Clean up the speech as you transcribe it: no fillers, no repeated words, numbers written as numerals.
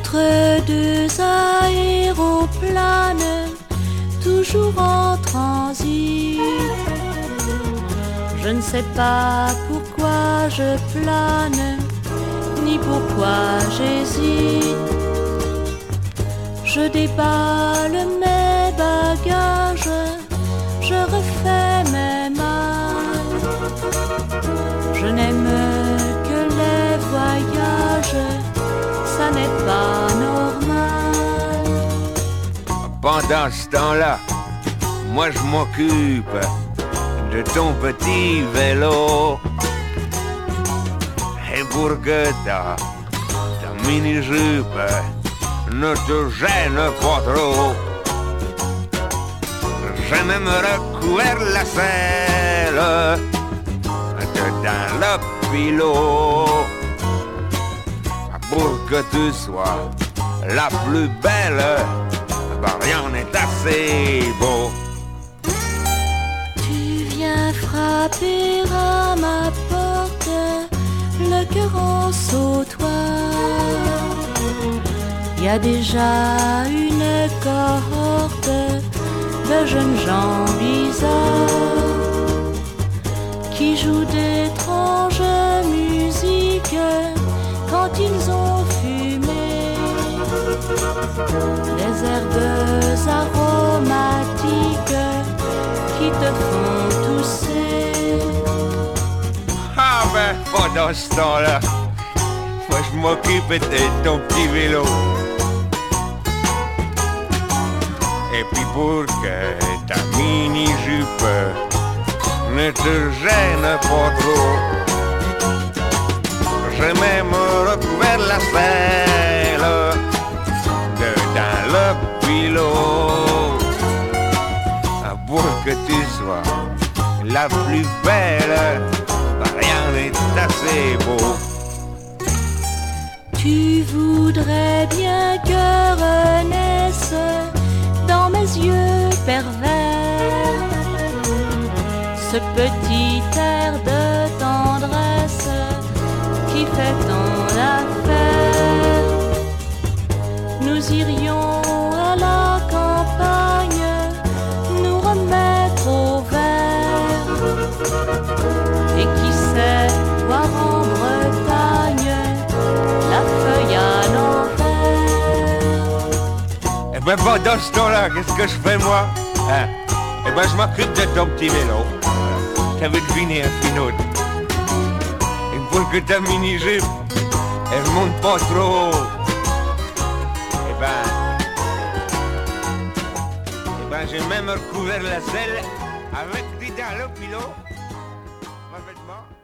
entre deux aéroplanes, toujours en transit. Je ne sais pas pourquoi je plane, ni pourquoi j'hésite. Je déballe mes bagages, je refais mes malles. Je n'aime que les voyages, ça n'est pas normal. Pendant ce temps-là, moi je m'occupe de ton petit vélo. Et pour que ta mini-jupe ne te gêne pas trop, je même recouvert la selle dedans le pilot pour que tu sois la plus belle. Ben, rien n'est assez beau. Tu viens frapper à ma porte, le cœur en sautoir. Y a déjà une cohorte de jeunes gens bizarres qui jouent d'étranges musiques quand ils ont fumé des herbes aromatiques qui te font tousser. Ah ben, pendant ce temps-là, moi je m'occupe de ton petit vélo. Et puis pour que ta mini-jupe ne te gêne pas trop, j'ai même recouvert la selle dedans le pilot pour que tu sois la plus belle. Rien n'est assez beau. Tu voudrais bien que renaisse dans mes yeux pervers ce petit air de tendresse qui fait ton affaire. Nous irions à la campagne nous remettre au vert, et qui sait voir en Bretagne la feuille à l'envers. Eh ben pendant ce temps-là, qu'est-ce que je fais moi, hein? Eh ben je m'occupe de ton petit vélo. T'avais deviné un finot. Et pour que ta mini-jupe, elle monte pas trop haut. Eh ben j'ai même recouvert la selle avec dedans le pilot. Ma vêtement.